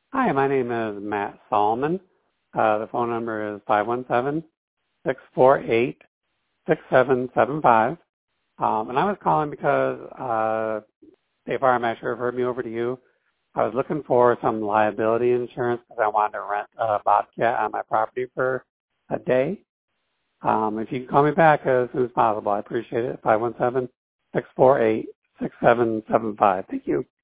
Hi, my name is Matt Solomon. The phone number is 517-648-6775. And I was calling because State Farm actually referred me over to you. I was looking for some liability insurance because I wanted to rent a Bobcat on my property for a day. If you can call me back as soon as possible, I appreciate it. 517-648-6775. Thank you.